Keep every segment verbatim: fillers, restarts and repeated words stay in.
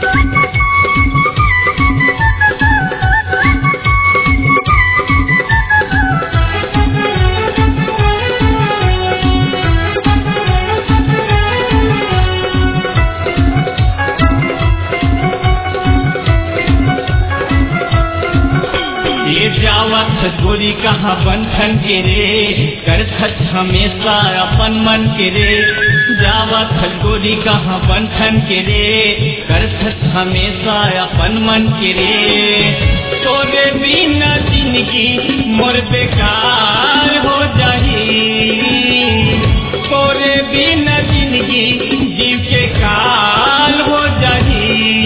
गोरी कहाँ बंधन के रे करथत हमेशा अपन मन के रे जावत गोरी कहाँ बंधन के रे करथत हमेशा अपन मन के रे तोरे बिना जिंदगी मोर बेकार हो जाही तोरे बिना जिंदगी जीव के काल हो जाही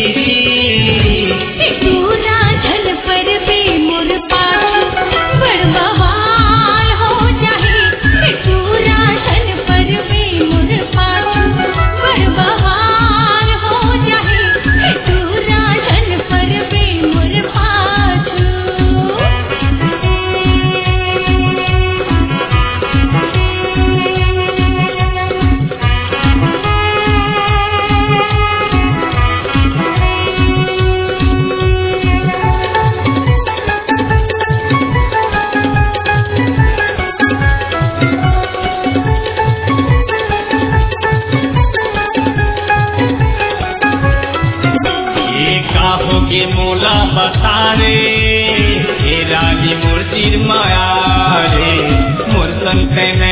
मोला बता रे हे रानी मोर सिर माया रे मोर संग